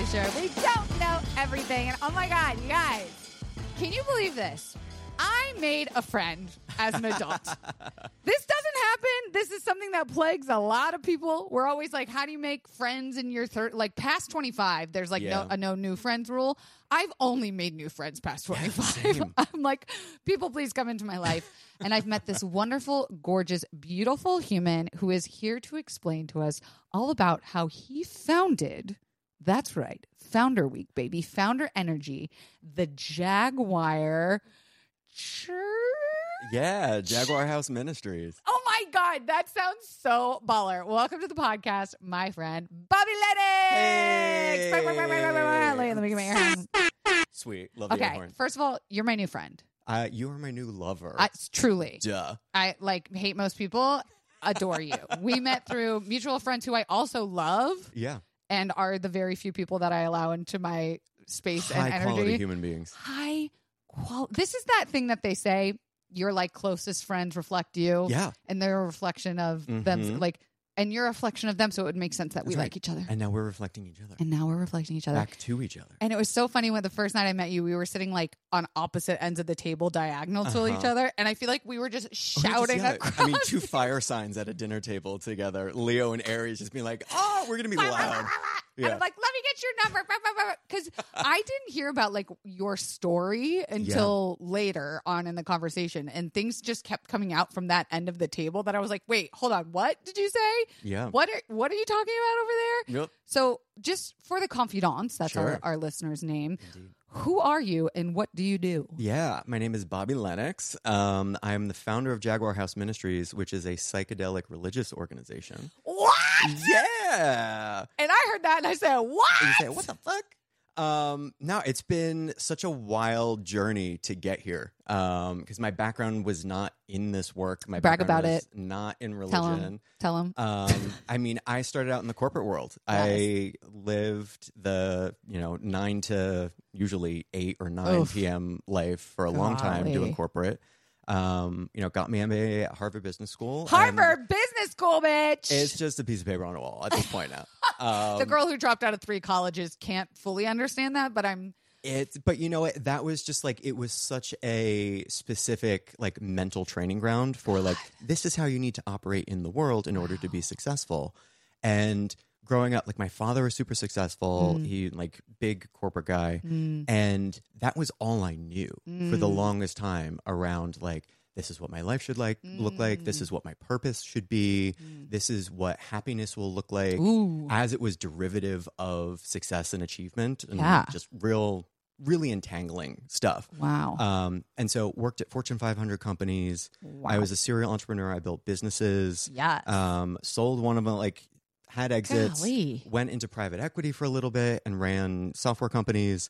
Kelsey Show. We don't know everything. And oh my God, you guys, can you believe this? I made a friend as an adult. This doesn't happen. This is something that plagues a lot of people. We're always like, how do you make friends in your past 25? There's like no new friends rule. I've only made new friends past 25. I'm like, people, please come into my life. And I've met this wonderful, gorgeous, beautiful human who is here to explain to us all about how he founded, that's right, Founder Week, baby, Founder Energy, the Jaguar Church. Yeah, Jaguar House Ministries. Oh my God, that sounds so baller. Welcome to the podcast, my friend, Bobby Lennox. Hey. Let me give me your hand. Sweet. Love the air horn. First of all, you're my new friend. You are my new lover. Truly. Duh. I hate most people, adore you. We met through mutual friends who I also love. Yeah. And are the very few people that I allow into my space and energy. High quality human beings. High quality. This is that thing that they say, your like closest friends reflect you. Yeah. And they're a reflection of them. And you're a reflection of them, so it would make sense that we like each other. And now we're reflecting each other. Back to each other. And it was so funny when the first night I met you, we were sitting like on opposite ends of the table, diagonal to each other. And I feel like we were just shouting across. I mean, two fire signs at a dinner table together. Leo and Aries just being like, oh, we're going to be loud. And I'm like, let me get your number. Because I didn't hear about like your story until later on in the conversation. And things just kept coming out from that end of the table that I was like, wait, hold on. What did you say? Yeah. What are you talking about over there? Yep. So just for the confidants, that's our listener's name. Indeed. Who are you and what do you do? Yeah, my name is Bobby Lennox. I'm the founder of Jaguar House Ministries, which is a psychedelic religious organization. What? Yeah. And I heard that and I said, what? And you say, what the fuck? No, it's been such a wild journey to get here. Because my background was not in this work. My Brag background about was it. Not in religion. Tell him. I mean, I started out in the corporate world. Yes. I lived the 9 to usually 8 or 9 p.m. life for a long time doing corporate. Got me MBA at Harvard Business School. Harvard Business School, bitch. It's just a piece of paper on a wall at this point now. The girl who dropped out of 3 colleges can't fully understand that, but But you know what? That was just like, it was such a specific like mental training ground for like, this is how you need to operate in the world in order to be successful. And growing up, like my father was super successful. He like big corporate guy. And that was all I knew for the longest time around like, this is what my life should look like. This is what my purpose should be. This is what happiness will look like as it was derivative of success and achievement and just really entangling stuff. Wow. And so worked at Fortune 500 companies. Wow. I was a serial entrepreneur. I built businesses. Yes. Sold one of them, like had exits, Golly. went into private equity for a little bit and ran software companies.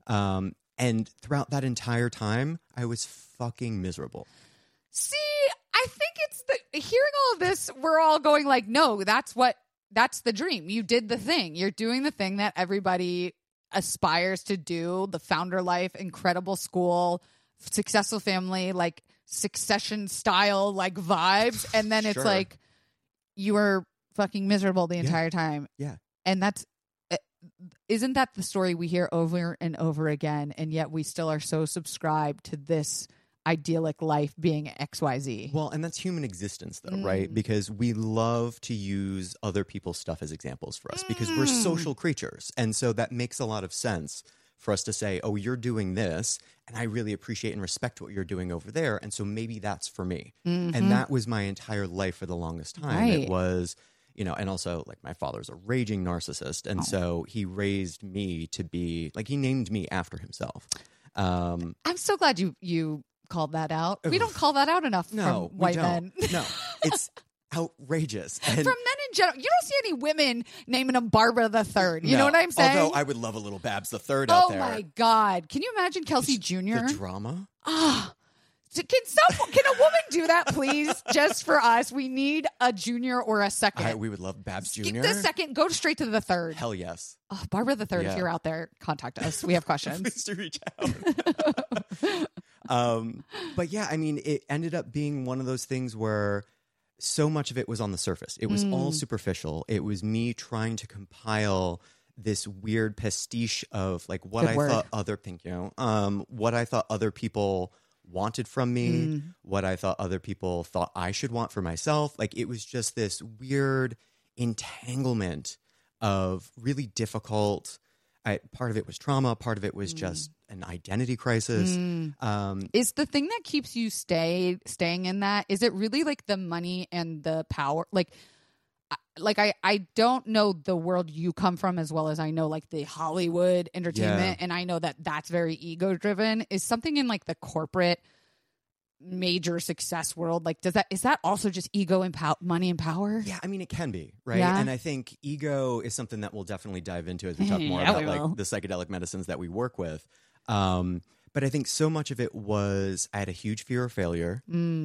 And throughout that entire time, I was fucking miserable. See, I think it's hearing all of this, we're all going like, no, that's the dream. You did the thing. You're doing the thing that everybody aspires to do, the founder life, incredible school, successful family, like Succession style, like vibes. And then it's like, you were fucking miserable the entire time. Yeah. And isn't that the story we hear over and over again? And yet we still are so subscribed to this idyllic life being XYZ. Well, and that's human existence though, right? Because we love to use other people's stuff as examples for us because we're social creatures. And so that makes a lot of sense for us to say, oh, you're doing this and I really appreciate and respect what you're doing over there. And so maybe that's for me. And that was my entire life for the longest time. Right. It was, and also like my father's a raging narcissist. And so he raised me to be like, he named me after himself. I'm so glad you called that out. We don't call that out enough from white men. No, it's outrageous. And from men in general. You don't see any women naming them Barbara the Third. You know what I'm saying? Although I would love a little Babs the Third out there. Oh my God. Can you imagine Kelsey Jr.? The drama? Can a woman do that, please? Just for us. We need a junior or a second. We would love Babs Jr. Skip the second. Go straight to the third. Hell yes. Oh, Barbara the Third, if you're out there, contact us. We have questions. Please to reach out. But yeah, I mean, it ended up being one of those things where so much of it was on the surface. It was all superficial. It was me trying to compile this weird pastiche of like what Good I word. thought what I thought other people wanted from me, what I thought other people thought I should want for myself. Like it was just this weird entanglement of really difficult. Part of it was trauma. Part of it was just an identity crisis. Is the thing that keeps you staying in that, is it really like the money and the power? Like I don't know the world you come from as well as I know like the Hollywood entertainment, and I know that that's very ego driven. Is something in like the corporate major success world, like is that also just ego and money and power? Yeah, I mean it can be, right? Yeah. And I think ego is something that we'll definitely dive into as we talk more about like the psychedelic medicines that we work with. But I think so much of it was I had a huge fear of failure.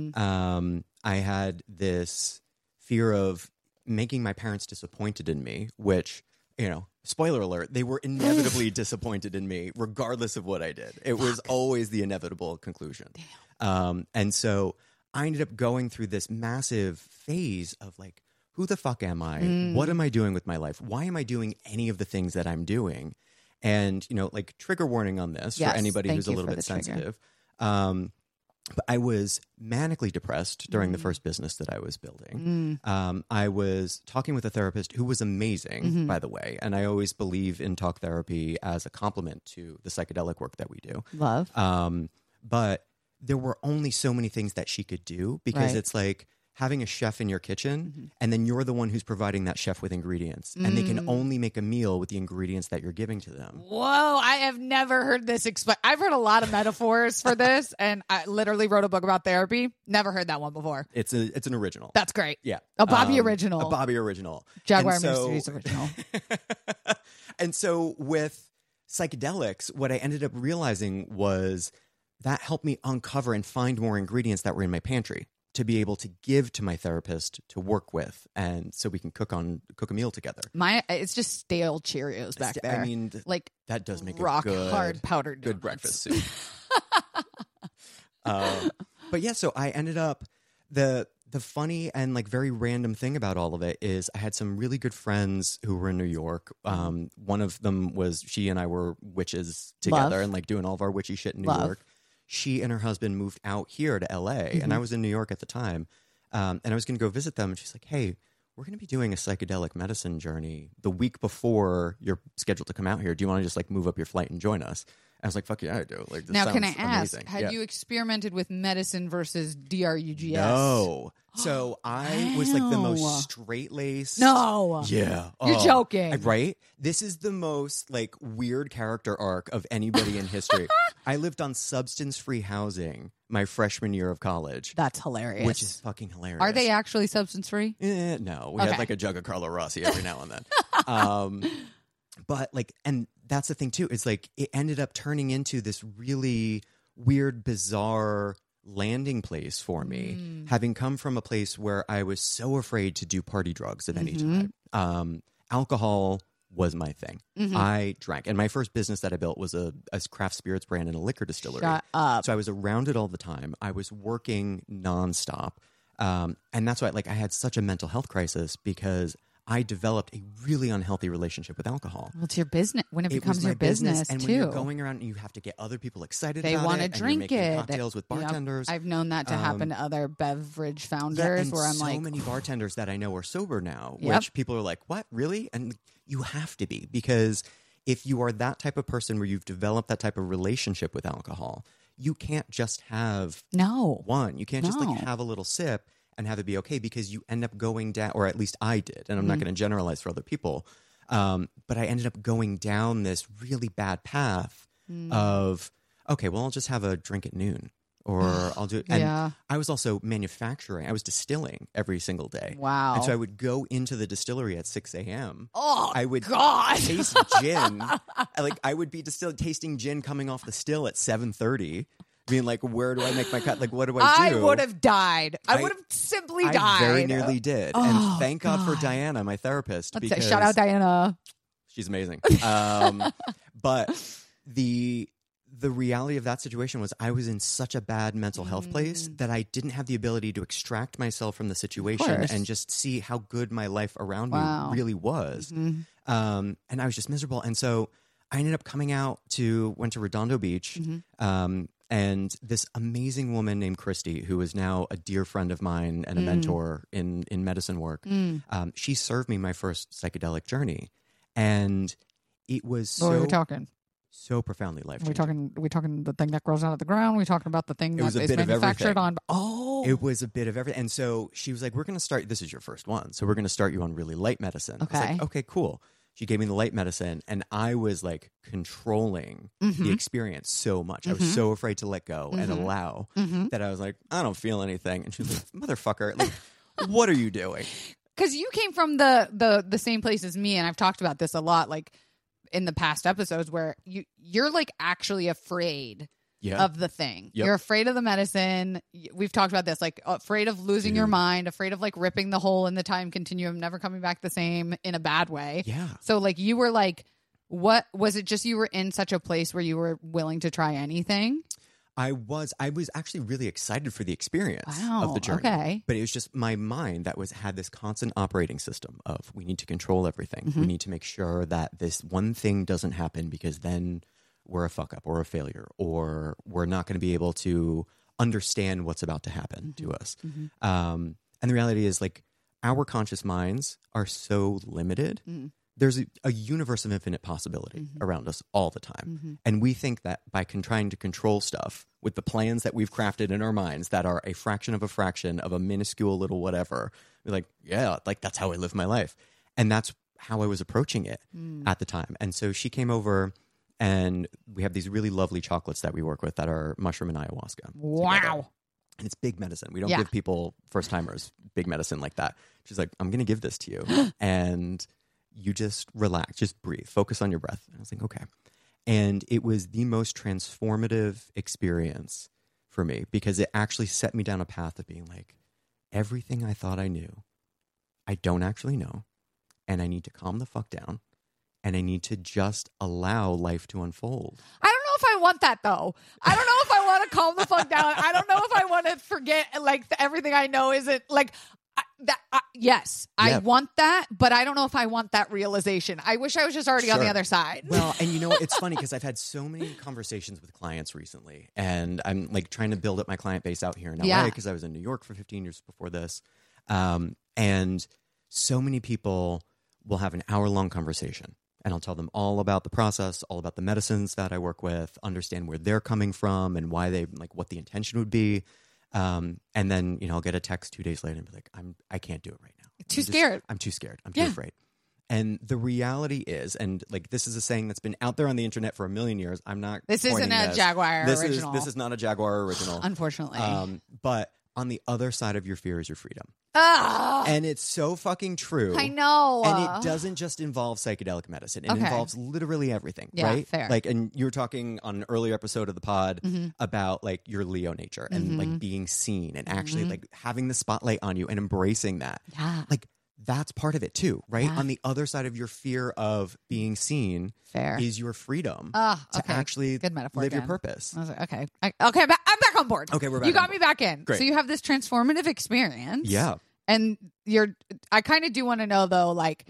I had this fear of making my parents disappointed in me, which, you know, spoiler alert, they were inevitably disappointed in me regardless of what I did. It was always the inevitable conclusion. And so I ended up going through this massive phase of like, who the fuck am I? What am I doing with my life? Why am I doing any of the things that I'm doing? And, you know, like trigger warning on this for anybody who's a little bit sensitive. But I was manically depressed during the first business that I was building. I was talking with a therapist who was amazing, by the way. And I always believe in talk therapy as a complement to the psychedelic work that we do. Love. But there were only so many things that she could do because it's like having a chef in your kitchen and then you're the one who's providing that chef with ingredients and they can only make a meal with the ingredients that you're giving to them. Whoa, I have never heard this I've heard a lot of metaphors for this, and I literally wrote a book about therapy. Never heard that one before. It's an original. That's great. Yeah. A Bobby original. A Bobby original. Jaguar And so- Mysteries original. And so with psychedelics, what I ended up realizing was that helped me uncover and find more ingredients that were in my pantry to be able to give to my therapist to work with, and so we can cook a meal together. It's just stale Cheerios back there. I mean, like that does make rock a good, hard powdered good donuts. breakfast soup. But yeah, so I ended up the funny and like very random thing about all of it is I had some really good friends who were in New York. One of them was she and I were witches together Love. and like doing all of our witchy shit in New Love. York. She and her husband moved out here to LA and I was in New York at the time. And I was going to go visit them and she's like, hey, we're going to be doing a psychedelic medicine journey the week before you're scheduled to come out here. Do you want to just like move up your flight and join us? I was like, fuck yeah, I do. Like, this Now, can I sounds ask, amazing. had Yeah. you experimented with medicine versus DRUGS? No. So I was like the Wow. most straight-laced. No. Yeah. You're joking. Right? This is the most like weird character arc of anybody in history. I lived on substance-free housing my freshman year of college, That's hilarious. which is fucking hilarious. Are they actually substance free? No. We Okay. had like a jug of Carlo Rossi every now and then. But like, and that's the thing too, is like it ended up turning into this really weird, bizarre landing place for me, having come from a place where I was so afraid to do party drugs at any time. Alcohol was my thing. I drank. And my first business that I built was a craft spirits brand and a liquor distillery. Shut up. So I was around it all the time. I was working nonstop. And that's why like I had such a mental health crisis because I developed a really unhealthy relationship with alcohol. Well, it's your business when it It becomes was my your business and too. when you're going around and you have to get other people excited They about want to it, and drink you're making it. cocktails with Yep. bartenders. I've known that to happen to other beverage founders and where I'm so like, many bartenders that I know are sober now, Yep. which people are like, what, really? And you have to be, because if you are that type of person where you've developed that type of relationship with alcohol, you can't just have no. one. You can't just No. like have a little sip and have it be okay, because you end up going down, or at least I did, and I'm not going to generalize for other people, but I ended up going down this really bad path of, okay, well, I'll just have a drink at noon, or I'll do it. And Yeah. I was also manufacturing. I was distilling every single day. Wow. And so I would go into the distillery at 6 a.m. Oh, I would God. taste gin. I would be tasting gin coming off the still at 7:30, being like, where do I make my cut? Like, what do I do? I would have died. I I- would have simply I died. very nearly did. Oh, and thank God for God. Diana, my therapist. Let's say, because shout out Diana. she's amazing. But the reality of that situation was I was in such a bad mental health place that I didn't have the ability to extract myself from the situation and just see how good my life around me really was. And I was just miserable. And so I ended up went to Redondo Beach. And this amazing woman named Christy, who is now a dear friend of mine and a mentor in medicine work, she served me my first psychedelic journey. And it was What were we talking? so profoundly life-changing. We talking the thing that grows out of the ground? We talking about the thing that is manufactured on? Oh, it was a bit of everything. And so she was like, "We're going to start. This is your first one, so we're going to start you on really light medicine." Okay. I was like, "Okay, cool." She gave me the light medicine, and I was like controlling the experience so much. I was so afraid to let go and allow that I was like, "I don't feel anything," and she was like, "Motherfucker, like, what are you doing?" Because you came from the same place as me, and I've talked about this a lot, like in the past episodes, where you're like actually afraid of the thing. You're afraid of the medicine. We've talked about this, like afraid of losing your mind, afraid of like ripping the hole in the time continuum, never coming back the same in a bad way. Yeah. So like you were like, what was it? Just you were in such a place where you were willing to try anything? I was actually really excited for the experience of the journey. Okay. But it was just my mind that had this constant operating system of we need to control everything. We need to make sure that this one thing doesn't happen because then we're a fuck up or a failure or we're not going to be able to understand what's about to happen to us. And the reality is like our conscious minds are so limited. There's a universe of infinite possibility around us all the time. And we think that by trying to control stuff with the plans that we've crafted in our minds that are a fraction of a minuscule little whatever, we're like, yeah, like that's how I live my life. And that's how I was approaching it at the time. And so she came over and we have these really lovely chocolates that we work with that are mushroom and ayahuasca. Wow. Together. And it's big medicine. We don't give people first timers big medicine like that. She's like, I'm going to give this to you. And you just relax, just breathe, focus on your breath. And I was like, okay. And it was the most transformative experience for me because it actually set me down a path of being like, everything I thought I knew, I don't actually know. And I need to calm the fuck down. And I need to just allow life to unfold. I don't know if I want that though. I don't know if I want to calm the fuck down. I don't know if I want to forget like everything I know isn't like that. Yes, I want that, but I don't know if I want that realization. I wish I was just already on the other side. Well, and you know, it's funny because I've had so many conversations with clients recently, and I'm like trying to build up my client base out here in LA because I was in New York for 15 years before this. And so many people will have an hour-long conversation. And I'll tell them all about the process, all about the medicines that I work with, understand where they're coming from and why they like what the intention would be. And then, you know, I'll get a text 2 days later and be like, I can't do it right now. I'm too scared. I'm too afraid. And the reality is, and like this is a saying that's been out there on the internet for a million years. I'm not. This isn't a Jaguar original. This is not a Jaguar original, unfortunately. But on the other side of your fear is your freedom. Oh, and it's so fucking true. I know. And it doesn't just involve psychedelic medicine. It involves literally everything, right? Fair. Like, and you were talking on an earlier episode of the pod about like your Leo nature and like being seen and actually like having the spotlight on you and embracing that. Yeah. Like that's part of it too, right? On the other side of your fear of being seen is your freedom to actually Good metaphor live again. your purpose. I was like, okay. I'm back on board. Okay, we're back You got on me back in. Great. So you have this transformative experience. Yeah. And I kind of do want to know though, like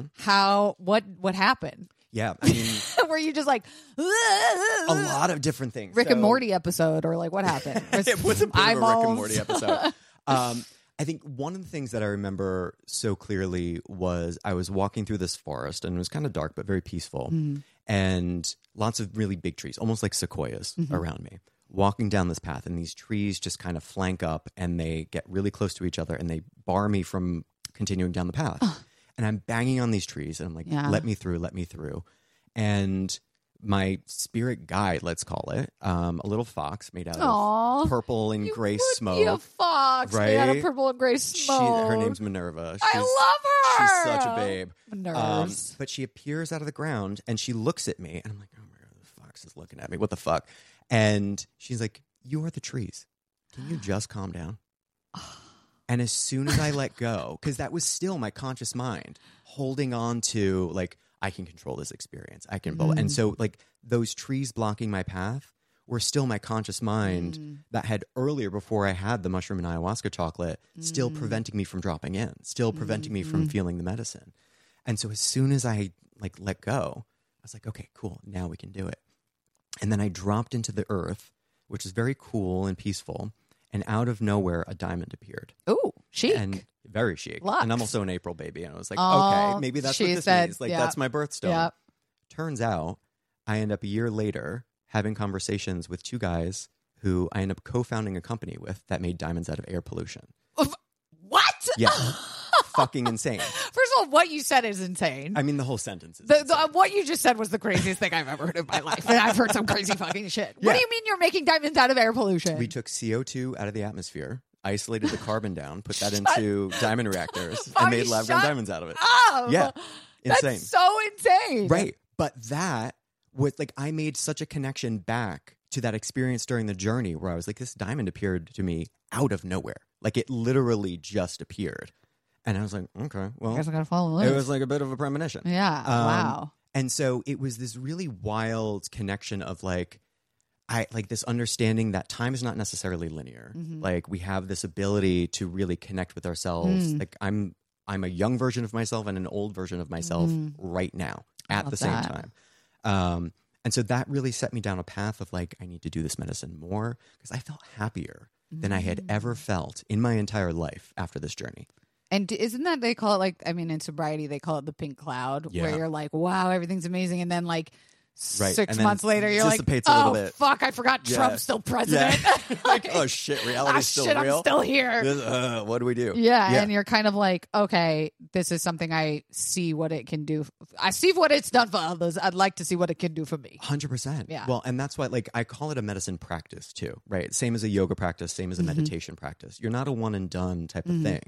what happened? Yeah. I mean, were you just like a lot of different things. Rick and Morty episode or like what happened? It was a bit of a Rick eyeballs? and Morty episode. I think one of the things that I remember so clearly was I was walking through this forest and it was kind of dark but very peaceful and lots of really big trees, almost like sequoias around me. Walking down this path and these trees just kind of flank up and they get really close to each other and they bar me from continuing down the path. And I'm banging on these trees and I'm like, let me through. And my spirit guide, let's call it, a little fox made out of purple and gray smoke. You fox made out of purple and gray smoke. Her name's Minerva. I love her. She's such a babe. Nerves. But she appears out of the ground and she looks at me and I'm like, oh my God, the fox is looking at me. What the fuck? And she's like, you are the trees. Can you just calm down? And as soon as I let go, because that was still my conscious mind holding on to like, I can control this experience. I can, and so like those trees blocking my path were still my conscious mind that had earlier, before I had the mushroom and ayahuasca chocolate, still preventing me from dropping in, still preventing me from feeling the medicine. And so as soon as I like let go, I was like, okay, cool. Now we can do it. And then I dropped into the earth, which is very cool and peaceful. And out of nowhere, a diamond appeared. Ooh, chic. And very chic. Lux. And I'm also an April baby. And I was like, Oh, okay, maybe that's she what this said, means. Like, yeah. that's my birthstone. Yep. Turns out I end up a year later having conversations with two guys who I end up co-founding a company with that made diamonds out of air pollution. What? Yeah. Fucking insane. First of all, what you said is insane. I mean, the whole sentence is insane. What you just said was the craziest thing I've ever heard in my life. And I've heard some crazy fucking shit. Yeah. What do you mean you're making diamonds out of air pollution? We took CO2 out of the atmosphere, isolated the carbon down, put that into diamond reactors, and made lab-grown diamonds out of it. Oh, Yeah. Insane. That's so insane. Right. But that was like, I made such a connection back to that experience during the journey where I was like, this diamond appeared to me out of nowhere. Like, it literally just appeared. And I was like, okay, well, I guess I gotta follow this. it was like a bit of a premonition. Yeah. Wow. And so it was this really wild connection of like this understanding that time is not necessarily linear. Like, we have this ability to really connect with ourselves. Like, I'm a young version of myself and an old version of myself right now at the same time. And so that really set me down a path of like, I need to do this medicine more, because I felt happier than I had ever felt in my entire life after this journey. And isn't that, they call it like, I mean, in sobriety, they call it the pink cloud, Yeah. where you're like, wow, everything's amazing. And then like Right. 6 And then months later, you're like, dissipates a little bit. fuck, I forgot Yeah. Trump's still president. Like, oh shit, reality's still shit, real. I'm still here. What do we do? Yeah, and you're kind of like, okay, this is something I see what it can do. I see what it's done for others. I'd like to see what it can do for me. 100%. Yeah. Well, and that's why, like, I call it a medicine practice too, right? Same as a yoga practice, same as a meditation practice. You're not a one and done type of thing.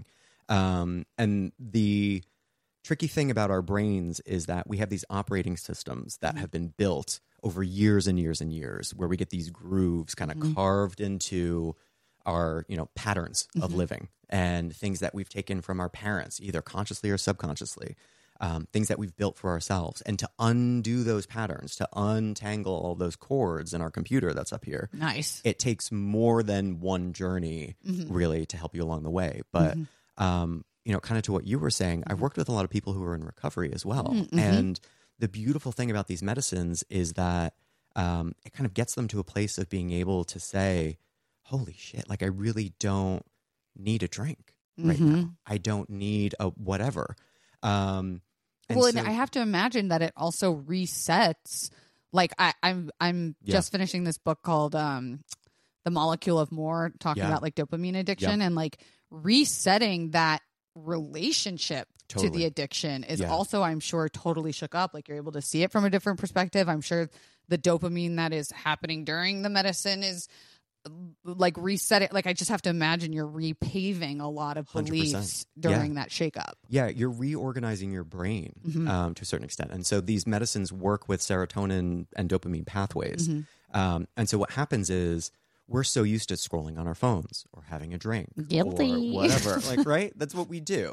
And the tricky thing about our brains is that we have these operating systems that have been built over years and years and years, where we get these grooves kind of carved into our, patterns of living, and things that we've taken from our parents, either consciously or subconsciously, things that we've built for ourselves. And to undo those patterns, to untangle all those cords in our computer that's up here, Nice. it takes more than one journey really to help you along the way. But, kind of to what you were saying, I've worked with a lot of people who are in recovery as well. And the beautiful thing about these medicines is that it kind of gets them to a place of being able to say, holy shit, like, I really don't need a drink right now. I don't need a whatever. And I have to imagine that it also resets. Like I'm just finishing this book called The Molecule of More, talking about like dopamine addiction, and like resetting that relationship to the addiction is also, I'm sure, totally shook up. Like, you're able to see it from a different perspective. I'm sure the dopamine that is happening during the medicine is like resetting. Like, I just have to imagine you're repaving a lot of beliefs 100%. during that shakeup. Yeah, you're reorganizing your brain to a certain extent. And so these medicines work with serotonin and dopamine pathways. And so what happens is, we're so used to scrolling on our phones or having a drink Guilty. or whatever. Like, right? That's what we do.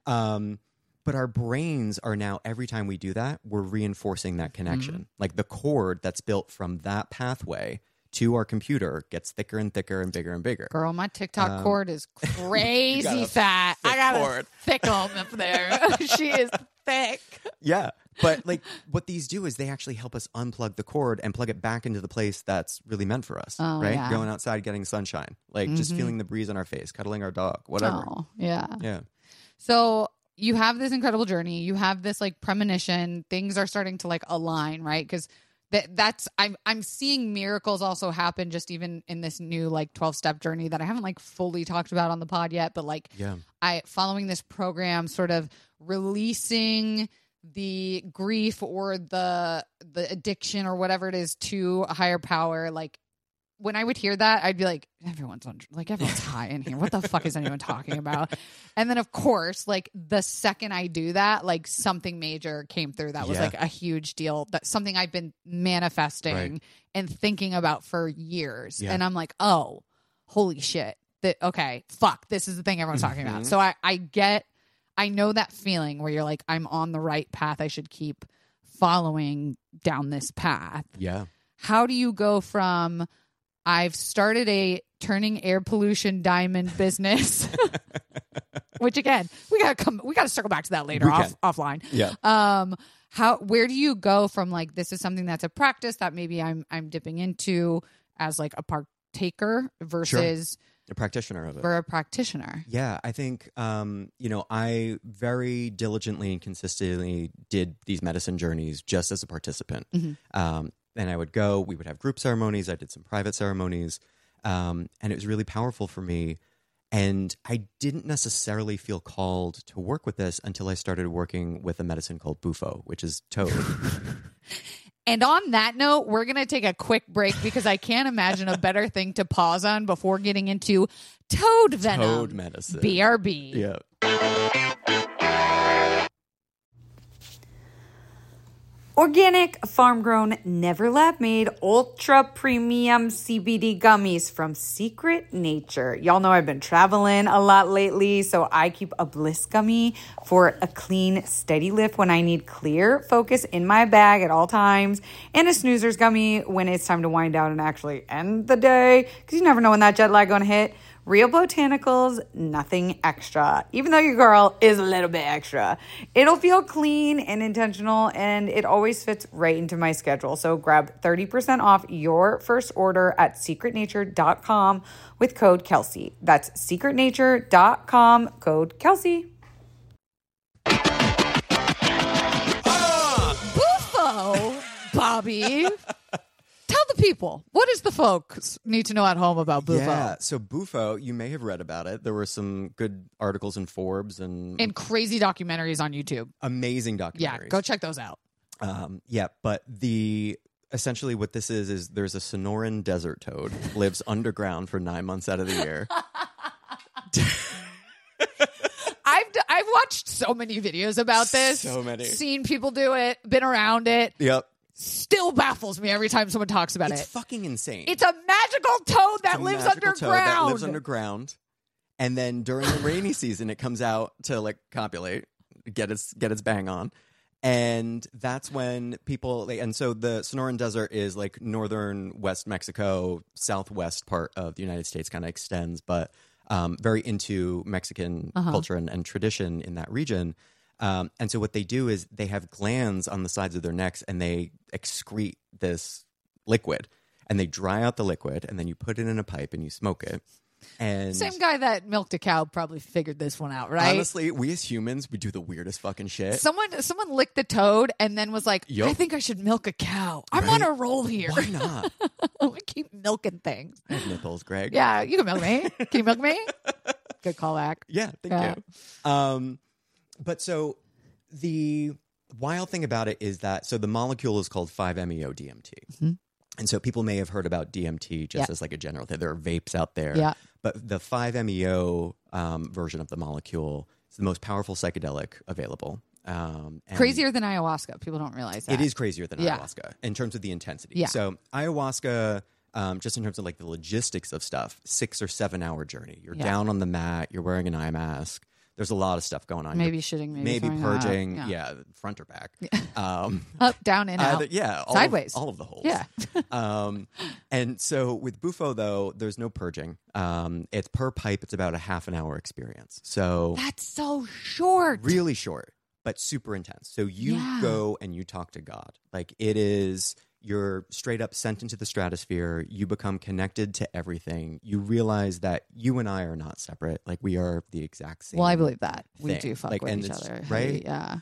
But our brains are now, every time we do that, we're reinforcing that connection. Like, the cord that's built from that pathway to our computer gets thicker and thicker and bigger and bigger. Girl, my TikTok cord is crazy a fat. I got cord. a thick one up there. She is thick. Yeah. But like, what these do is they actually help us unplug the cord and plug it back into the place that's really meant for us. Right? Yeah. Going outside, getting sunshine, like just feeling the breeze on our face, cuddling our dog, whatever. Oh, yeah. Yeah. So you have this incredible journey. You have this like premonition. Things are starting to like align, right? Because that's I'm seeing miracles also happen just even in this new like 12-step journey that I haven't like fully talked about on the pod yet, but like following this program, sort of releasing the grief or the addiction or whatever it is to a higher power. Like, when I would hear that, I'd be like, everyone's high in here. What the fuck is anyone talking about? And then, of course, like the second I do that, like something major came through. That was like a huge deal. That's something I've been manifesting and thinking about for years. And I'm like, oh, holy shit. Okay, fuck. This is the thing everyone's talking about. So I know that feeling where you're like, I'm on the right path. I should keep following down this path. Yeah. how do you go from I've started a turning air pollution diamond business, which again, we got to circle back to that later offline. Yeah. Where do you go from like, this is something that's a practice that maybe I'm dipping into as like a partaker versus a practitioner of it. For a practitioner. Yeah, I think, I very diligently and consistently did these medicine journeys just as a participant. Mm-hmm. And I would go, we would have group ceremonies. I did some private ceremonies. And it was really powerful for me. And I didn't necessarily feel called to work with this until I started working with a medicine called Bufo, which is toad. And on that note, we're going to take a quick break because I can't imagine a better thing to pause on before getting into toad venom. Toad medicine. BRB. Yeah. Organic, farm-grown, never lab-made, ultra-premium CBD gummies from Secret Nature. Y'all know I've been traveling a lot lately, so I keep a Bliss gummy for a clean, steady lift when I need clear focus in my bag at all times, and a Snoozers gummy when it's time to wind down and actually end the day, because you never know when that jet lag gonna hit. Real botanicals, nothing extra. Even though your girl is a little bit extra, it'll feel clean and intentional, and it always fits right into my schedule. So grab 30% off your first order at secretnature.com with code Kelsey. That's secretnature.com, code Kelsey. Bufo, Bobby. Tell the people, what does the folks need to know at home about Bufo? Yeah, so Bufo, you may have read about it. There were some good articles in Forbes and crazy documentaries on YouTube. Amazing documentaries. Yeah, go check those out. But essentially what this is there's a Sonoran desert toad, lives underground for 9 months out of the year. I've watched so many videos about this. So many. Seen people do it, been around it. Yep. Still baffles me every time someone talks about It's it. fucking insane. It's a magical toad that lives underground. And then during the rainy season, it comes out to like copulate, get its bang on. And that's when people, and so the Sonoran Desert is like northern West Mexico, southwest part of the United States kind of extends, but very into Mexican culture and tradition in that region. And so what they do is they have glands on the sides of their necks and they excrete this liquid and they dry out the liquid and then you put it in a pipe and you smoke it. And same guy that milked a cow probably figured this one out, right? Honestly, we as humans, we do the weirdest fucking shit. Someone licked the toad and then was like, Yup. I think I should milk a cow. I'm on a roll here. Why not? I keep milking things. I have nipples, Greg. Yeah, you can milk me. Can you milk me? Good callback. Yeah, thank you. But so the wild thing about it is that, so the molecule is called 5-MeO-DMT. Mm-hmm. And so people may have heard about DMT just as like a general thing. There are vapes out there. Yeah. But the 5-MeO version of the molecule is the most powerful psychedelic available. And Crazier than ayahuasca. People don't realize that. it is crazier than ayahuasca in terms of the intensity. Yeah. So ayahuasca, just in terms of like the logistics of stuff, 6 or 7 hour journey. You're down on the mat. You're wearing an eye mask. There's a lot of stuff going on. Maybe shitting, maybe throwing purging. up. Yeah, front or back. Up, down, in, out. Sideways. All of the holes. Yeah. And so with Bufo, though, there's no purging. It's per pipe. It's about a half an hour experience. So That's so short. really short, but super intense. So you go and you talk to God. Like it is, you're straight up sent into the stratosphere. You become connected to everything. You realize that you and I are not separate. Like we are the exact same. Well, I believe that. We thing. do fuck Like, with and each it's- other. right? Yeah.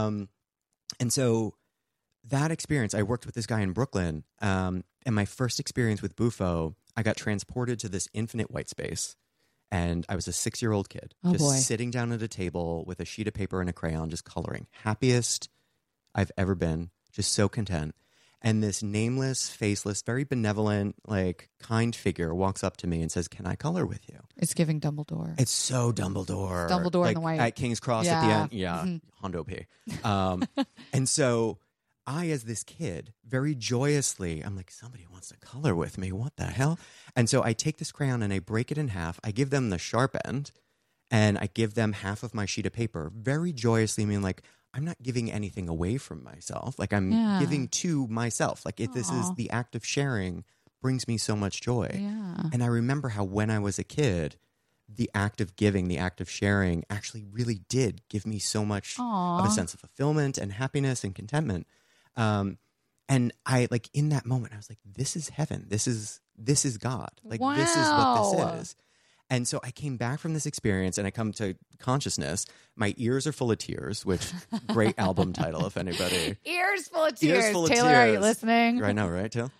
And so that experience, I worked with this guy in Brooklyn. And my first experience with Bufo, I got transported to this infinite white space. And I was a 6-year-old kid, just sitting down at a table with a sheet of paper and a crayon, just coloring. Happiest I've ever been, just so content. And this nameless, faceless, very benevolent, like kind figure walks up to me and says, "Can I color with you?" It's giving Dumbledore. It's so Dumbledore. Dumbledore like, in the white. at King's Cross at the end. Yeah, Hondo P. And so I, as this kid, very joyously, I'm like, somebody wants to color with me. What the hell? And so I take this crayon and I break it in half. I give them the sharp end and I give them half of my sheet of paper, very joyously, meaning like, I'm not giving anything away from myself. Like I'm Yeah. giving to myself. Like if this is the act of sharing brings me so much joy. Yeah. And I remember how when I was a kid, the act of giving, the act of sharing actually really did give me so much of a sense of fulfillment and happiness and contentment. And I like in that moment, I was like, this is heaven. This is God. Like this is what this is. And so I came back from this experience and I come to consciousness. My ears are full of tears, which great album title, if anybody. Ears full of tears. Ears full of Taylor, are you tears. listening? I know, right, Taylor?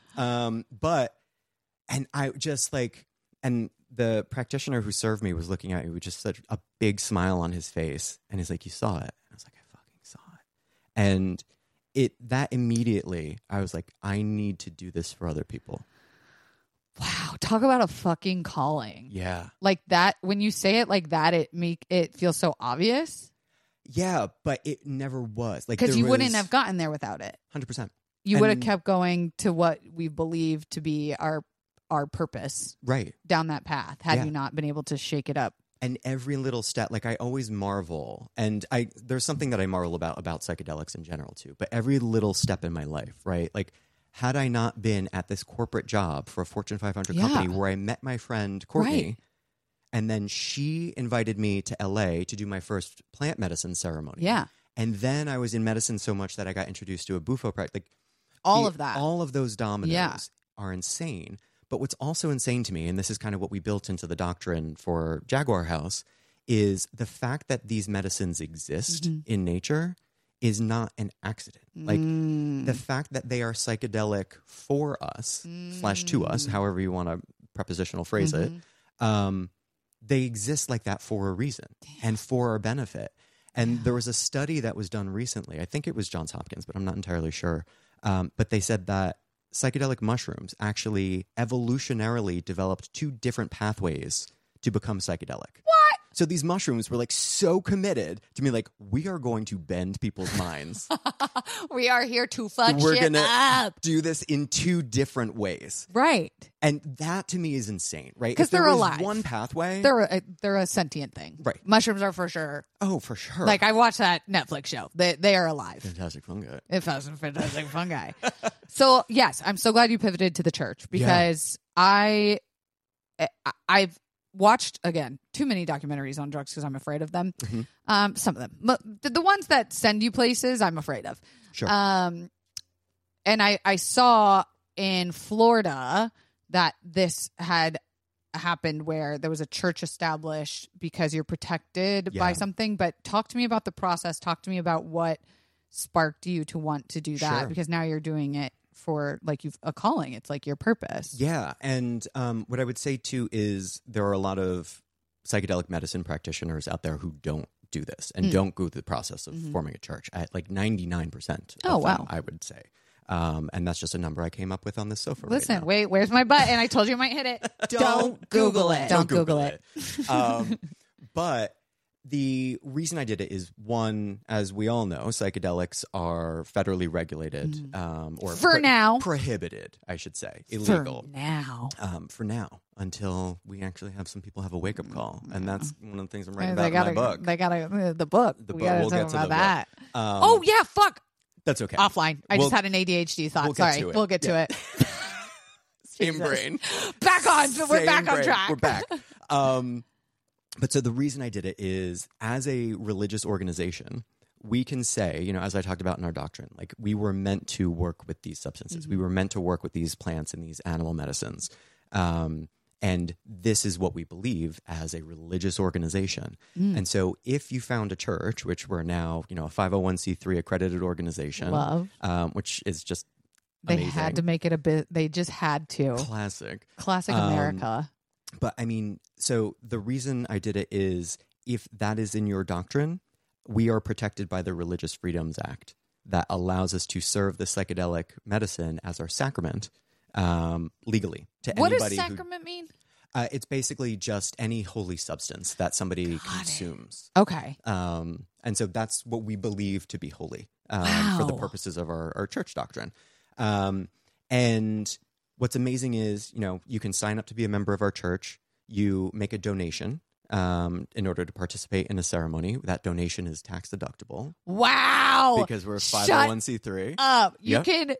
And I just like, and the practitioner who served me was looking at me with just such a big smile on his face. And he's like, you saw it? And I was like, I fucking saw it. And that immediately, I was like, I need to do this for other people. Wow. Talk about a fucking calling. Yeah. Like that, when you say it like that, it feels so obvious. Yeah, but it never was. Like Because you wouldn't was have gotten there without it. 100%. You would have kept going to what we believe to be our purpose. Right. Down that path, had you not been able to shake it up. And every little step, like I always marvel, and there's something that I marvel about psychedelics in general too, but every little step in my life, right? Like had I not been at this corporate job for a Fortune 500 company where I met my friend Courtney, and then she invited me to LA to do my first plant medicine ceremony. Yeah. And then I was in medicine so much that I got introduced to a Bufo practice. Like all of that. All of those dominoes are insane. But what's also insane to me, and this is kind of what we built into the doctrine for Jaguar House, is the fact that these medicines exist in nature is not an accident. Like the fact that they are psychedelic for us / to us, however you want to prepositional phrase it, they exist like that for a reason and for our benefit. And there was a study that was done recently. I think it was Johns Hopkins, but I'm not entirely sure. But they said that psychedelic mushrooms actually evolutionarily developed 2 different pathways to become psychedelic. What? So these mushrooms were like so committed to me, like, we are going to bend people's minds. We are here to fuck We're shit gonna up. do this in 2 different ways. Right. And that to me is insane, right? Because they're there was alive. one pathway. They're a sentient thing. Right. Mushrooms are for sure. Oh, for sure. Like I watched that Netflix show. They are alive. Fantastic fungi. It was a fantastic fungi. So yes, I'm so glad you pivoted to the church because I've watched again too many documentaries on drugs because I'm afraid of them. Some of them, but the ones that send you places, I'm afraid of. Sure. And I saw in Florida that this had happened where there was a church established because you're protected by something. But talk to me about the process. Talk to me about what sparked you to want to do that because now you're doing it for like you've a calling. It's like your purpose. Yeah. And what I would say too is there are a lot of psychedelic medicine practitioners out there who don't do this and don't go through the process of forming a church at like 99% of them, I would say. And that's just a number I came up with on this sofa. Listen, right now. wait, where's my button? I told you I might hit it. Don't Google it. Don't Google it. But the reason I did it is, one, as we all know, psychedelics are federally regulated or For now. prohibited, I should say, illegal. For now. For now, until we actually have some people have a wake up call, and that's one of the things I'm writing They about in my book. They gotta the book. The we book. gotta We'll talk get to about the that. book. Oh yeah, fuck. That's okay. Offline. I We'll- just had an ADHD thought. we'll get Sorry. to it. We'll get to Yeah. it. Same Jesus. brain. Back on. So we're Same back on brain. track. We're back. But so the reason I did it is, as a religious organization, we can say, you know, as I talked about in our doctrine, like we were meant to work with these substances. We were meant to work with these plants and these animal medicines. And this is what we believe as a religious organization. And so if you found a church, which we're now, you know, a 501c3 accredited organization, which is just They amazing. had to make it a bit. They just had to. Classic. Classic America. But I mean, so the reason I did it is, if that is in your doctrine, we are protected by the Religious Freedoms Act that allows us to serve the psychedelic medicine as our sacrament legally to What anybody. does sacrament mean? It's basically just any holy substance that somebody consumes. Okay. And so that's what we believe to be holy for the purposes of our church doctrine. And what's amazing is, you know, you can sign up to be a member of our church. You make a donation. in order to participate in a ceremony. That donation is tax deductible Wow. because we're a 501c3. You Yep. can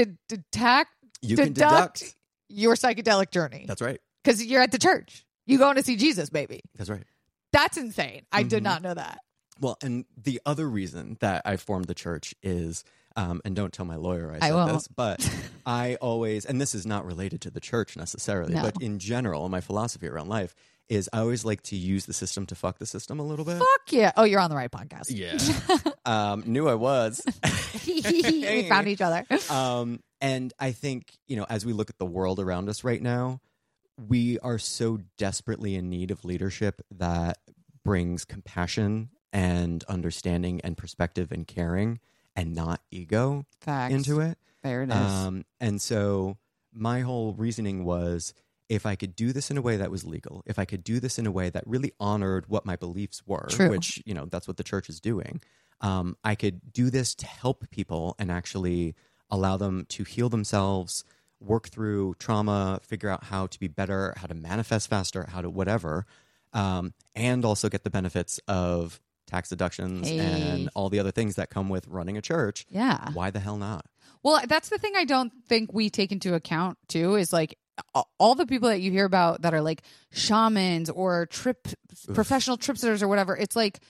You can deduct your psychedelic journey. That's right. Because you're at the church. You going to see Jesus, baby. That's right. That's insane. I did not know that. Well, and the other reason that I formed the church is, and don't tell my lawyer I said won't. this, but I always, and this is not related to the church necessarily, No. but in general, my philosophy around life is I always like to use the system to fuck the system a little bit. Fuck yeah. Oh, you're on the right podcast. Yeah. Knew I was. We found each other. And I think, as we look at the world around us right now, we are so desperately in need of leadership that brings compassion and understanding and perspective and caring and not ego Facts. into it. There it is. And so my whole reasoning was, if I could do this in a way that was legal, if I could do this in a way that really honored what my beliefs were, True. which, that's what the church is doing, I could do this to help people and actually allow them to heal themselves, work through trauma, figure out how to be better, how to manifest faster, how to whatever, and also get the benefits of tax deductions and all the other things that come with running a church. Yeah. Why the hell not? Well, that's the thing I don't think we take into account too, is like all the people that you hear about that are like shamans or professional tripsters or whatever. It's like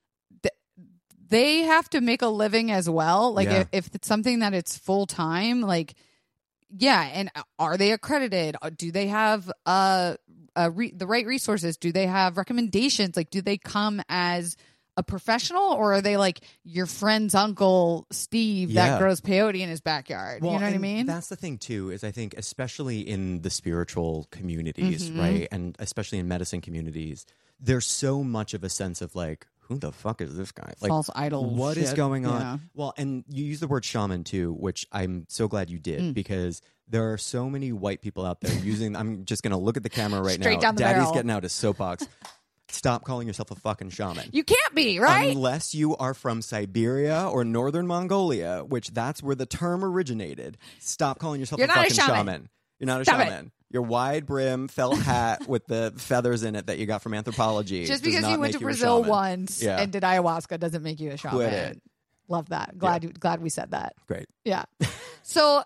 they have to make a living as well. Like if it's something that it's full time, like, yeah. And are they accredited? Do they have the right resources? Do they have recommendations? Like, do they come as a professional, or are they like your friend's uncle Steve that grows peyote in his backyard? Well, you know what I mean? That's the thing too, is I think especially in the spiritual communities, right? And especially in medicine communities, there's so much of a sense of like, who the fuck is this guy? Like, false idol. What is going on? Yeah. Well, and you use the word shaman too, which I'm so glad you did, because there are so many white people out there using, I'm just going to look at the camera right Straight now. down the Daddy's barrel. getting out his soapbox. Stop calling yourself a fucking shaman. You can't be, right? Unless you are from Siberia or northern Mongolia, which that's where the term originated. Stop calling yourself You're a not a fucking shaman. You're not a Stop shaman. Your wide brim felt hat with the feathers in it that you got from anthropology. Just does because not you went make to a Brazil shaman. once and did ayahuasca doesn't make you a shaman. Quit it. Love that. Glad we said that. Great. Yeah. So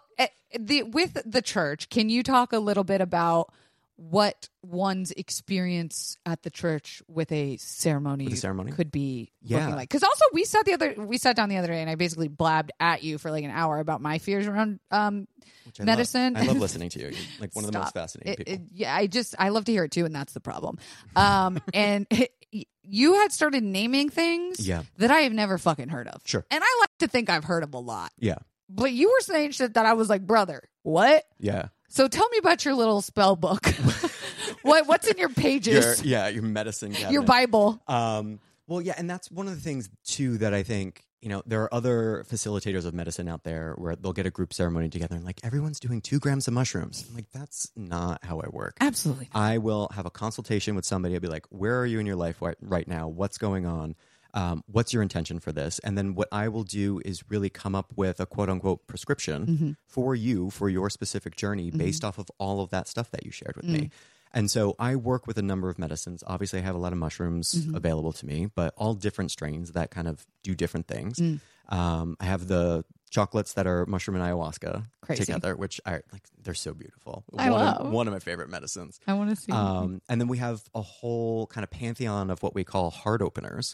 with the church, can you talk a little bit about what one's experience at the church with a ceremony could be looking like? Because also we sat down the other day and I basically blabbed at you for like an hour about my fears around medicine. I love listening to you. You're like one of the most fascinating people. I love to hear it too, and that's the problem. And you had started naming things that I have never fucking heard of. Sure. And I like to think I've heard of a lot. Yeah. But you were saying shit that I was like, brother, what? Yeah. So tell me about your little spell book. What's in your pages? Your medicine cabinet. Your Bible. Well, yeah, and that's one of the things too that I think, there are other facilitators of medicine out there where they'll get a group ceremony together and like everyone's doing 2 grams of mushrooms. I'm like, that's not how I work. Absolutely. I will have a consultation with somebody. I'll be like, where are you in your life right now? What's going on? What's your intention for this? And then what I will do is really come up with a quote unquote prescription for you, for your specific journey based off of all of that stuff that you shared with me. And so I work with a number of medicines. Obviously, I have a lot of mushrooms available to me, but all different strains that kind of do different things. I have the chocolates that are mushroom and ayahuasca together, which are like, they're so beautiful. One of my favorite medicines. I want to see. And then we have a whole kind of pantheon of what we call heart openers.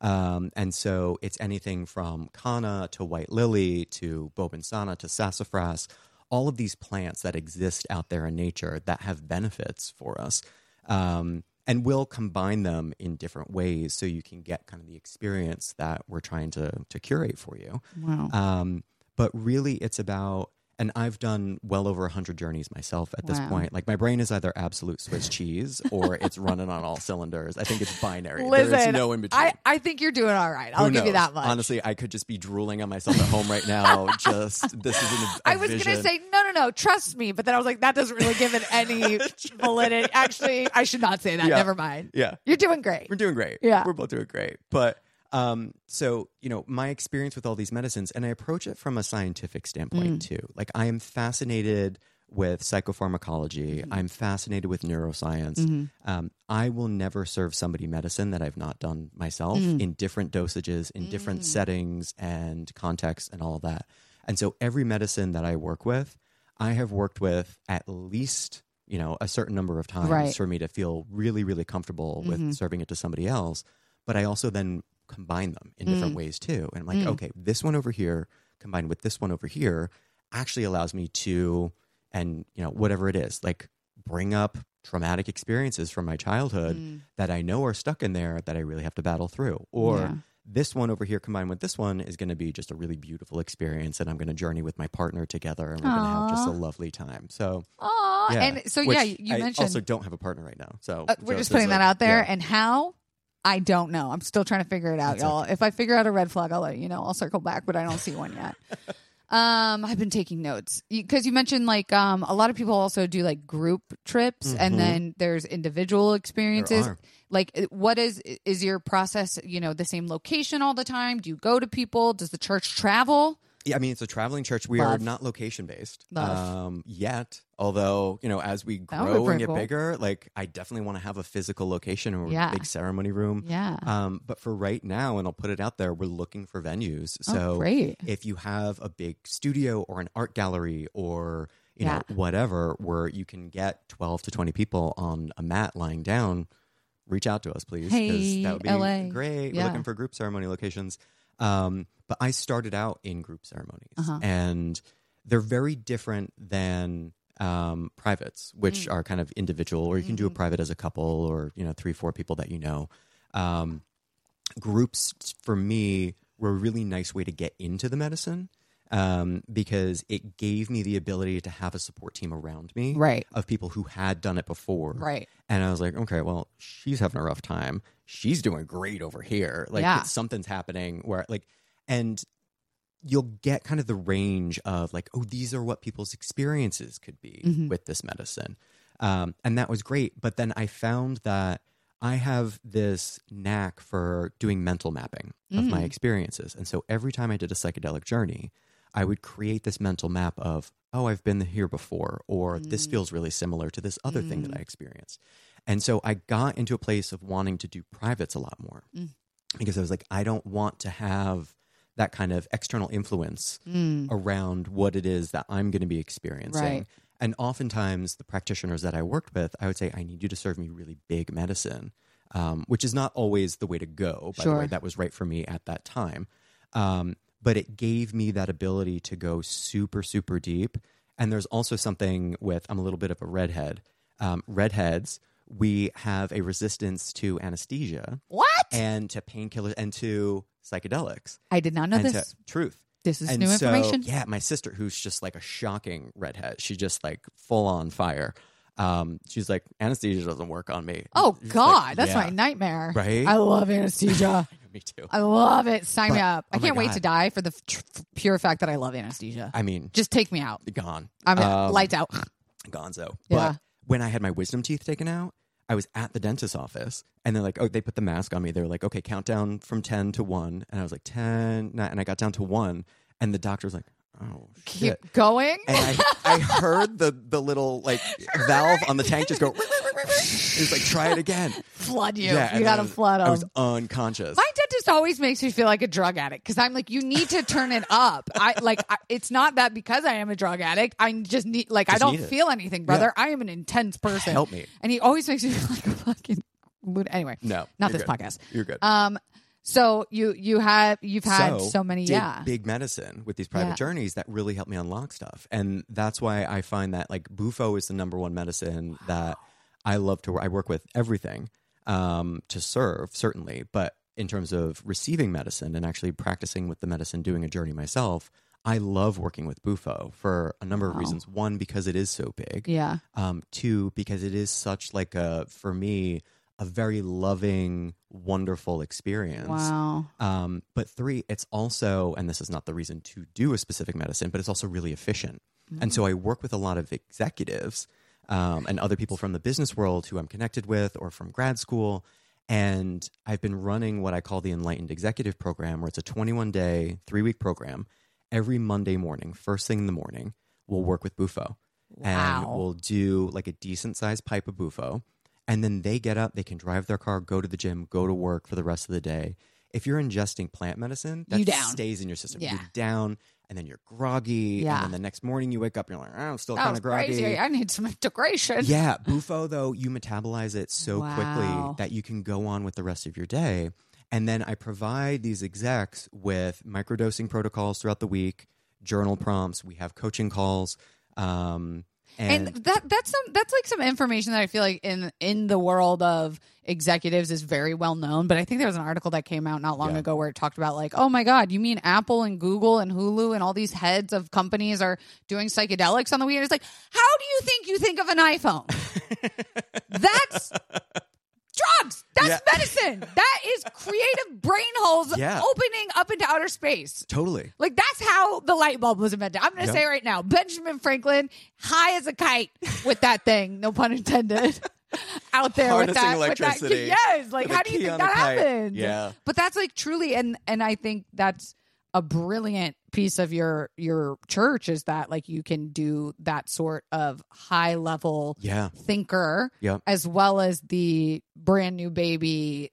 And so it's anything from Kanna to white lily to bobinsana to sassafras, all of these plants that exist out there in nature that have benefits for us. And we'll combine them in different ways so you can get kind of the experience that we're trying to curate for you. Wow. But really it's about, and I've done well over 100 journeys myself at this point. Like my brain is either absolute Swiss cheese or it's running on all cylinders. I think it's binary. Listen, there's no in between. I think you're doing all right. I'll give you that much. Honestly, I could just be drooling on myself at home right now. This is I was going to say, no, trust me. But then I was like, that doesn't really give it any validity. Actually, I should not say that. Never mind. Yeah. You're doing great. We're doing great. Yeah. We're both doing great. But so, my experience with all these medicines, and I approach it from a scientific standpoint too. Like I am fascinated with psychopharmacology. I'm fascinated with neuroscience. I will never serve somebody medicine that I've not done myself in different dosages, in different settings and contexts and all of that. And so every medicine that I work with, I have worked with at least, a certain number of times for me to feel really, really comfortable with serving it to somebody else. But I also then combine them in different ways too. And I'm like, okay, this one over here combined with this one over here actually allows me to, and whatever it is, like bring up traumatic experiences from my childhood that I know are stuck in there that I really have to battle through. Or this one over here combined with this one is going to be just a really beautiful experience, and I'm going to journey with my partner together, and we're going to have just a lovely time. So, and so Which you I mentioned also don't have a partner right now. So we're just putting that out there, and how. I don't know. I'm still trying to figure it out, y'all. Okay. If I figure out a red flag, I'll let you know. I'll circle back, but I don't see one yet. I've been taking notes because you mentioned like a lot of people also do like group trips, and then there's individual experiences. Like, what is your process? The same location all the time? Do you go to people? Does the church travel? Yeah, I mean, it's a traveling church. We are not location based yet. Although, as we grow and get bigger, like I definitely want to have a physical location or a big ceremony room. Yeah. But for right now, and I'll put it out there, we're looking for venues. So great. If you have a big studio or an art gallery or whatever, where you can get 12 to 20 people on a mat lying down, reach out to us, please. Hey, that would be LA. great. We're looking for group ceremony locations. But I started out in group ceremonies, and they're very different than privates, which are kind of individual, or you can do a private as a couple, or 3-4 people that you know. Groups for me were a really nice way to get into the medicine, because it gave me the ability to have a support team around me, of people who had done it before, And I was like, okay, well, she's having a rough time. She's doing great over here. Like something's happening where and you'll get kind of the range of like, oh, these are what people's experiences could be with this medicine. And that was great. But then I found that I have this knack for doing mental mapping of my experiences. And so every time I did a psychedelic journey, I would create this mental map of, oh, I've been here before, or this feels really similar to this other thing that I experienced. And so I got into a place of wanting to do privates a lot more because I was like, I don't want to have that kind of external influence around what it is that I'm going to be experiencing. And oftentimes the practitioners that I worked with, I would say, I need you to serve me really big medicine, which is not always the way to go, by the way. That was right for me at that time. But it gave me that ability to go super, super deep. And there's also something with, I'm a little bit of a redhead. Redheads, we have a resistance to anesthesia. What? And to painkillers and to psychedelics. I did not know this. Truth. This is new information. Yeah, my sister, who's just like a shocking redhead, she just like full on fire. She's like, anesthesia doesn't work on me. Oh, She's God. like, that's my nightmare. Right? I love anesthesia. Me too. I love it. Sign me up. I can't wait God. to die for the pure fact that I love anesthesia. I mean, just take me out. Gone. I'm lights out. Gonzo. Yeah. But when I had my wisdom teeth taken out, I was at the dentist's office, and they're like, oh, they put the mask on me. They were like, okay, count down from 10 to 1. And I was like, 10, 9, and I got down to 1. And the doctor was like, oh, shit. Keep going. And I heard the little like valve on the tank just go. It's like, try it again. Flood you. Yeah, you got to flood them. I was unconscious. My dentist always makes me feel like a drug addict because I'm like, you need to turn it up. It's not that because I am a drug addict. I just need, like, I don't feel anything, brother. Yeah. I am an intense person. Help me. And he always makes me feel like a fucking. Anyway, no, not this good. podcast. You're good. So you've had so many big medicine with these private journeys that really helped me unlock stuff, and that's why I find that like Bufo is the #1 medicine that I love to. I work with everything to serve certainly, but in terms of receiving medicine and actually practicing with the medicine, doing a journey myself, I love working with Bufo for a number of reasons. One, because it is so big. Yeah. Two, because it is such like for me, a very loving, wonderful experience. Wow. But three, it's also, and this is not the reason to do a specific medicine, but it's also really efficient. Mm-hmm. And so I work with a lot of executives and other people from the business world who I'm connected with or from grad school. And I've been running what I call the Enlightened Executive Program, where it's a 21-day, 3-week program. Every Monday morning, first thing in the morning, we'll work with Bufo. and Wow. will do like a decent sized pipe of bufo. And then they get up, they can drive their car, go to the gym, go to work for the rest of the day. If you're ingesting plant medicine, that You down. stays in your system. Yeah. You're down, and then you're groggy. Yeah. And then the next morning you wake up and you're like, oh, I'm still That kind was of groggy. crazy. I need some integration. Yeah, bufo though, you metabolize it so Wow. quickly that you can go on with the rest of your day. And then I provide these execs with microdosing protocols throughout the week, journal prompts. We have coaching calls. And that's like some information that I feel like in the world of executives is very well known. But I think there was an article that came out not long ago where it talked about like, oh my God, you mean Apple and Google and Hulu and all these heads of companies are doing psychedelics on the weekend? It's like, how do you think of an iPhone? That's drugs. That's medicine. That is creative brain holes opening up into outer space. Totally. Like, that's how the light bulb was invented. I'm going to say right now, Benjamin Franklin, high as a kite with that thing, no pun intended, out there with Harnessing that. electricity. Yes. Like, with how a do you key think on that a kite. happened? Yeah. But that's like truly, and I think that's a brilliant piece of your church is that like you can do that sort of high level thinker as well as the brand new baby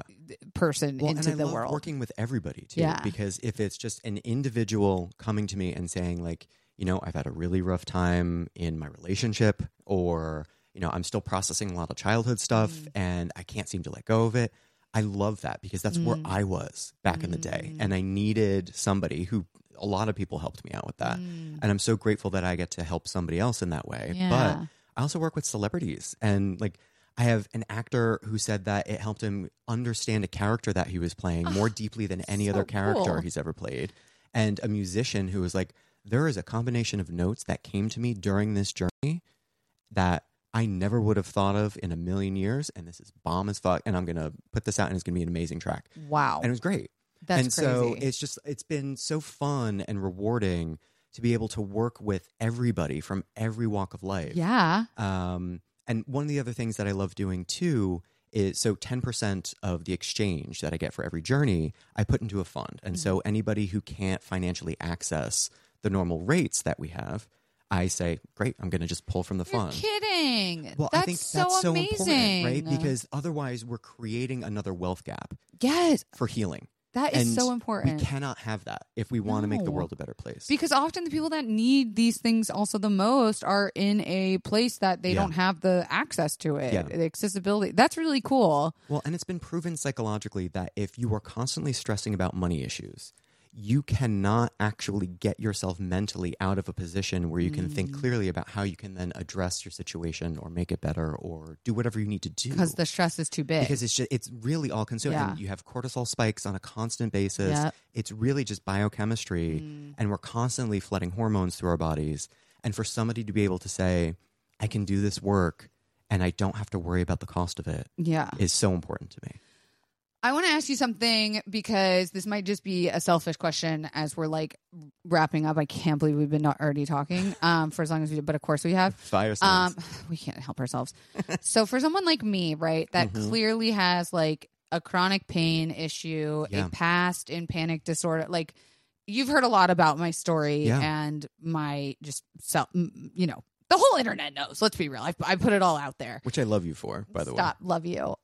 person into and I the love world. working with everybody too, because if it's just an individual coming to me and saying like, you know, I've had a really rough time in my relationship, or you know, I'm still processing a lot of childhood stuff and I can't seem to let go of it. I love that because that's where I was back in the day, and I needed somebody who a lot of people helped me out with that, and I'm so grateful that I get to help somebody else in that way. But I also work with celebrities, and like I have an actor who said that it helped him understand a character that he was playing more deeply than any other character he's ever played, and a musician who was like, there is a combination of notes that came to me during this journey that I never would have thought of in a million years, and this is bomb as fuck, and I'm going to put this out, and it's going to be an amazing track. Wow. And it was great. That's crazy. So it's been so fun and rewarding to be able to work with everybody from every walk of life. Yeah. And one of the other things that I love doing too is, so 10% of the exchange that I get for every journey, I put into a fund. And so anybody who can't financially access the normal rates that we have, I say, great, I'm going to just pull from the fund. You're kidding. Well, that's I think so that's so amazing. important, right? Because otherwise we're creating another wealth gap for healing. That is And so important. We cannot have that if we want to make the world a better place. Because often the people that need these things also the most are in a place that they don't have the access to it, the accessibility. That's really cool. Well, and it's been proven psychologically that if you are constantly stressing about money issues, you cannot actually get yourself mentally out of a position where you can think clearly about how you can then address your situation or make it better or do whatever you need to do. Because the stress is too big. Because it's really all consuming. Yeah. And you have cortisol spikes on a constant basis. Yep. It's really just biochemistry. And we're constantly flooding hormones through our bodies. And for somebody to be able to say, I can do this work and I don't have to worry about the cost of it is so important to me. I want to ask you something because this might just be a selfish question as we're like wrapping up. I can't believe we've been already talking for as long as we did, but of course we have. Fire signs. We can't help ourselves. So for someone like me, right, that clearly has like a chronic pain issue, a past in panic disorder, like you've heard a lot about my story and my just self, you know, the whole internet knows. Let's be real. I put it all out there. Which I love you for, by the way. Stop. Love you.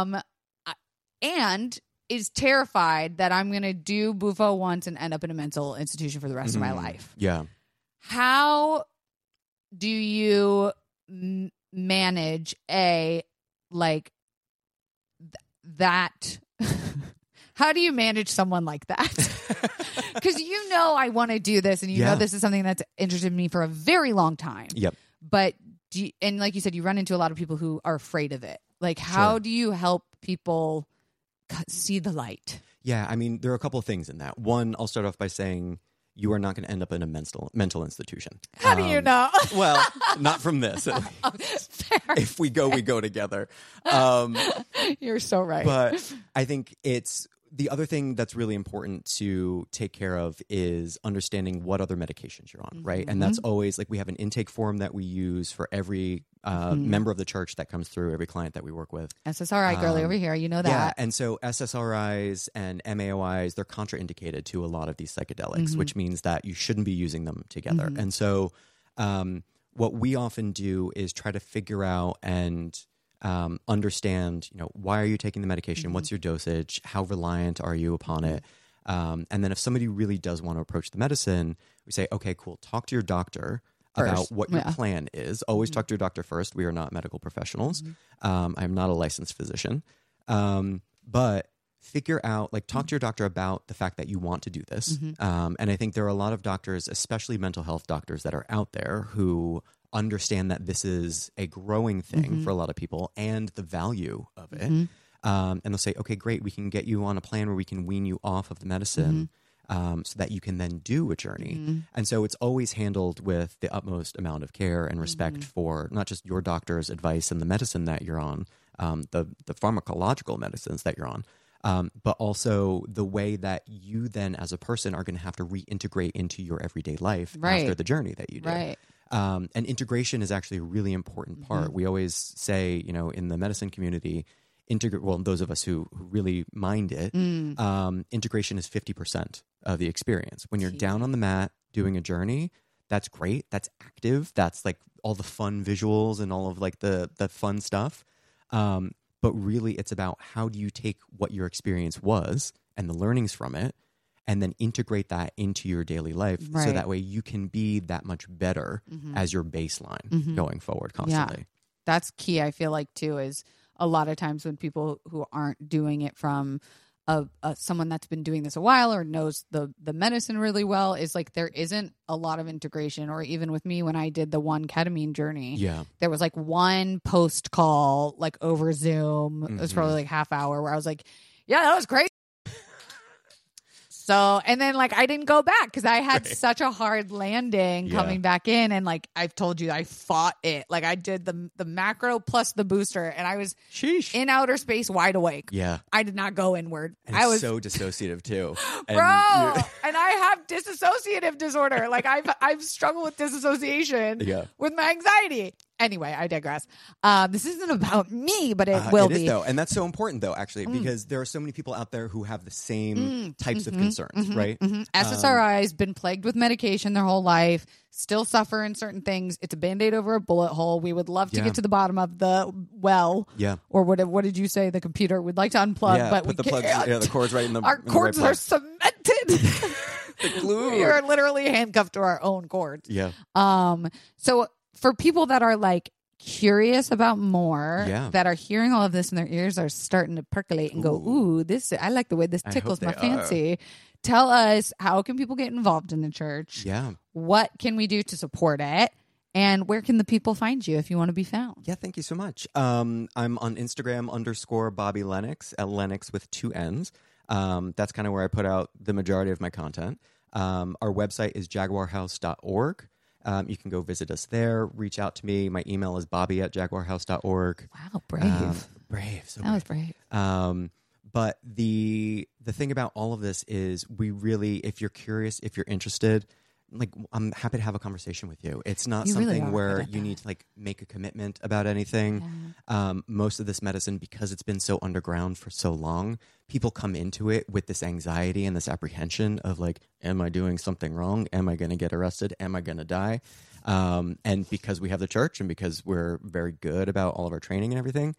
And is terrified that I'm going to do Bufo once and end up in a mental institution for the rest of my life. Yeah. How do you manage that? How do you manage someone like that? Because you know I want to do this, and you know this is something that's interested me for a very long time. Yep. But and like you said, you run into a lot of people who are afraid of it. Like, how do you help people see the light? Yeah, I mean, there are a couple of things in that. One, I'll start off by saying you are not going to end up in a mental institution. How do you know? Well, not from this. Fair. If we go together. You're so right. But I think it's the other thing that's really important to take care of is understanding what other medications you're on, right? And that's always like we have an intake form that we use for every member of the church that comes through, every client that we work with. SSRI girly over here, you know that. Yeah, and so SSRIs and MAOIs, they're contraindicated to a lot of these psychedelics, which means that you shouldn't be using them together. And so what we often do is try to figure out and understand, why are you taking the medication? What's your dosage? How reliant are you upon it? And then if somebody really does want to approach the medicine, we say, okay, cool. Talk to your doctor about what your plan is. Always talk to your doctor first. We are not medical professionals. I'm not a licensed physician. But figure out, talk to your doctor about the fact that you want to do this. And I think there are a lot of doctors, especially mental health doctors, that are out there who understand that this is a growing thing for a lot of people and the value of it. And they'll say, okay, great, we can get you on a plan where we can wean you off of the medicine so that you can then do a journey. And so it's always handled with the utmost amount of care and respect for not just your doctor's advice and the medicine that you're on, the pharmacological medicines that you're on, but also the way that you then as a person are going to have to reintegrate into your everyday life after the journey that you did. And integration is actually a really important part. We always say, in the medicine community, those of us who really mind it, integration is 50% of the experience. When you're down on the mat doing a journey, that's great. That's active. That's all the fun visuals and all of the fun stuff. But really it's about how do you take what your experience was and the learnings from it and then integrate that into your daily life so that way you can be that much better as your baseline going forward constantly. Yeah. That's key, I feel like, too, is a lot of times when people who aren't doing it from someone that's been doing this a while or knows the medicine really well is there isn't a lot of integration. Or even with me when I did the one ketamine journey, there was one post call over Zoom. It was probably half hour where I was like, yeah, that was crazy. So, and then I didn't go back because I had such a hard landing coming back in. And I've told you, I fought it. I did the macro plus the booster and I was in outer space wide awake. Yeah. I did not go inward. And I was so dissociative too. And and I have dissociative disorder. I've struggled with disassociation with my anxiety. Anyway, I digress. This isn't about me, but it will be. Is, though. And that's so important, though, actually, because there are so many people out there who have the same types of concerns, right? SSRIs, been plagued with medication their whole life, still suffer in certain things. It's a Band-Aid over a bullet hole. We would love to get to the bottom of the well. Yeah. Or what did you say? The computer. We'd like to unplug, but put the can't. plugs, the cords right in the Our in the cords right are cemented. The glue. We are literally handcuffed to our own cords. Yeah. So for people that are curious about more, that are hearing all of this and their ears are starting to percolate and go, ooh, I like the way this tickles my fancy. Tell us, how can people get involved in the church? Yeah. What can we do to support it? And where can the people find you if you want to be found? Yeah, thank you so much. I'm on Instagram _Bobby Lennox, Lennox with 2 N's. That's kind of where I put out the majority of my content. Our website is jaguarhouse.org. You can go visit us there, reach out to me. My email is bobby@jaguarhouse.org. Wow, brave. Brave. So that was brave. But the thing about all of this is we really, if you're curious, if you're interested, I'm happy to have a conversation with you. It's not something where you need to make a commitment about anything. Yeah. Most of this medicine, because it's been so underground for so long, people come into it with this anxiety and this apprehension of am I doing something wrong? Am I going to get arrested? Am I going to die? And because we have the church and because we're very good about all of our training and everything,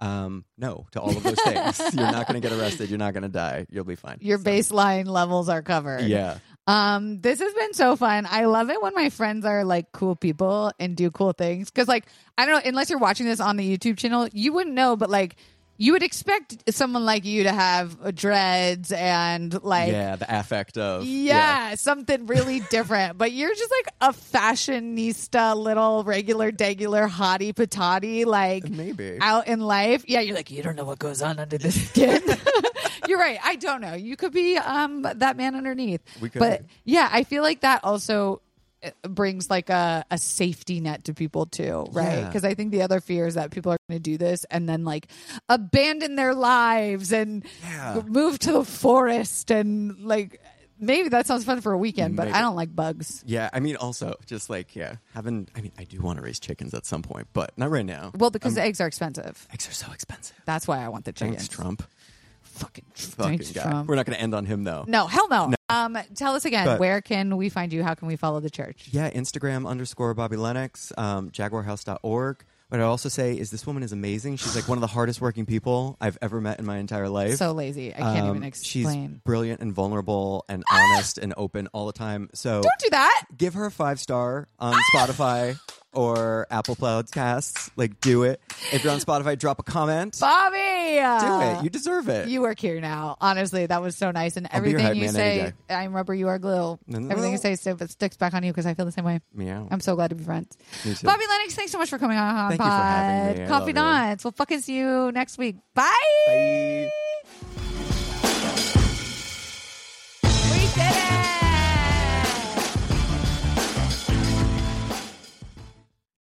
no to all of those things. You're not going to get arrested. You're not going to die. You'll be fine. Your baseline levels are covered. Yeah. This has been so fun. I love it when my friends are cool people and do cool things. Cause I don't know, unless you're watching this on the YouTube channel, you wouldn't know, but you would expect someone like you to have dreads and the affect of something really different. But you're just a fashionista, little regular degular hottie patati, maybe out in life. Yeah, you're you don't know what goes on under the skin. You're right. I don't know. You could be that man underneath. We could. But yeah, I feel that also brings a safety net to people too, right? Because I think the other fear is that people are going to do this and then abandon their lives and move to the forest and maybe that sounds fun for a weekend, but I don't like bugs. Yeah, I mean, also just I do want to raise chickens at some point, but not right now. Well, because eggs are expensive. Eggs are so expensive. That's why I want the chickens. Thanks, Trump. Fucking Fucking guy. Trump. We're not going to end on him, though. No, hell no. Tell us again, But- where can we find you? How can we follow the church? Yeah, Instagram _Bobby Lennox, jaguarhouse.org. What I also say is this woman is amazing. She's like one of the hardest working people I've ever met in my entire life. So lazy. I can't even She's explain. brilliant and vulnerable and honest and open all the time. So Don't do that. give her a 5-star on Spotify or Apple Podcasts. Like, do it. If you're on Spotify, drop a comment. Bobby! Do it. You deserve it. You work here now. Honestly, that was so nice. And I'll be your everything hype you man any say, day. I'm rubber, you are glue. Everything you say sticks back on you because I feel the same way. Meow. I'm so glad to be friends. Me too. Bobby Lennox, thanks so much for coming on. Thank you for having me. I love Coffee you. Donuts. We'll fucking see you next week. Bye. Bye. We did it.